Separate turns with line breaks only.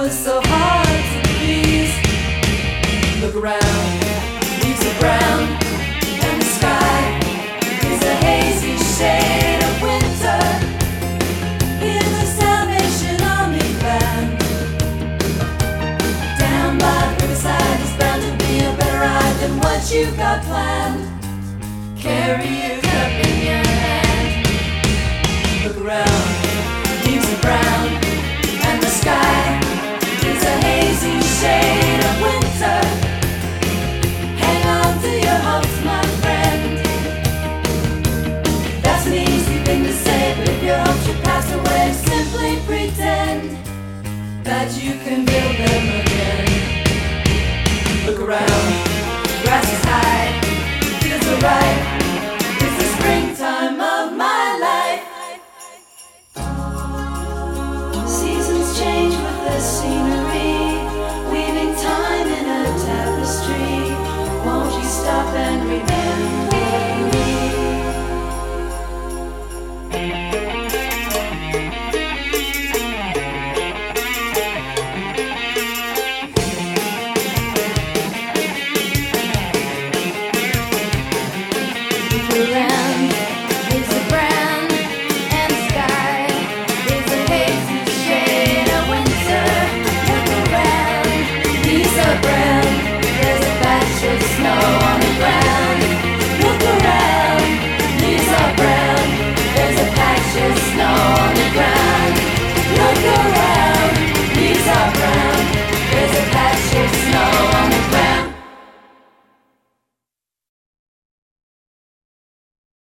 was so hard to please. Look around, leaves are brown, and the sky is a hazy shade of winter. Hear the Salvation Army band. Down by the riverside is bound to be a better ride than what you got planned. Carry your cup in your hand. Look around, leaves are brown, and the sky is a hazy shade of winter. Hang on to your hopes, my friend. That's an easy thing to say, but if your hopes should pass away, simply pretend that you can build them again.